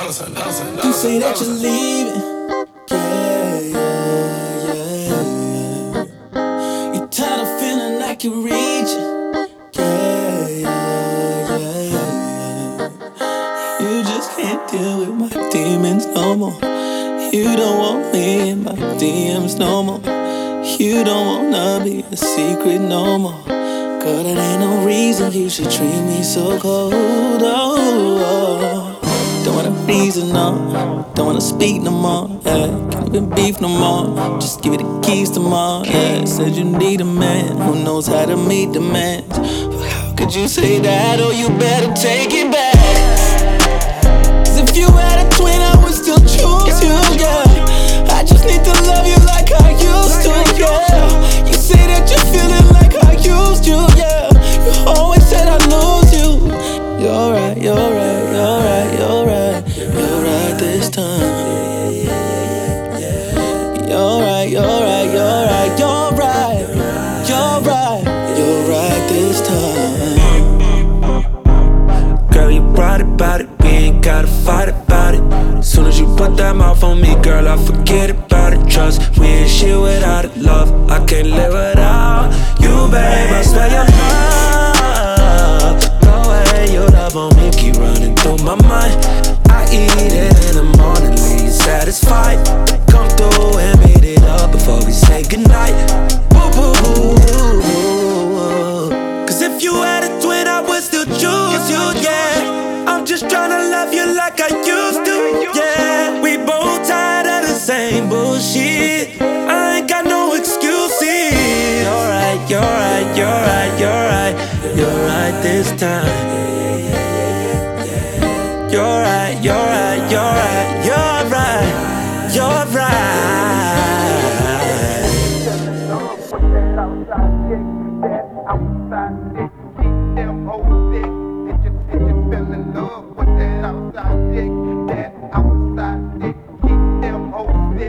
You say that you're leaving. Yeah. You're tired of feeling like you're reaching. Yeah. You just can't deal with my demons no more. You don't want me in my DMs no more. You don't wanna be a secret no more. Girl, that ain't no reason you should treat me so cold. Don't wanna reason, no. Don't wanna speak no more, yeah. Can't even beef no more. Just give me the keys tomorrow, yeah. Said you need a man who knows how to meet demands. But how could you say that? Oh, you better take it back. Cause if you had a twin, I would still choose you, yeah. I just need to love you like I used to, yeah. You say that you're feeling like I used you, yeah. You always said I'd lose you. You're right, you're right, you're right, you're right. You're right this time. You're right, you're right, you're right, you're right. You're right, you're right this time. Girl, you brought it, we ain't gotta fight about it. Soon as you put that mouth on me, girl, I forget about it. Trust, we ain't shit without it. Love, I can't live without you, babe. I smell your love. The way you love on me keep running through my mind. I eat it in the morning, leave satisfied. Come through and beat it up before we say goodnight. Woo, woo, woo, woo. Cause if you had a twin, I would still choose you, yeah. I'm just tryna love you like I used to, yeah. We both tired of the same bullshit. I ain't got no excuses. You're right, you're right, you're right, you're right. You're right this time. You're right, you're right, you're right, you're right, you're right.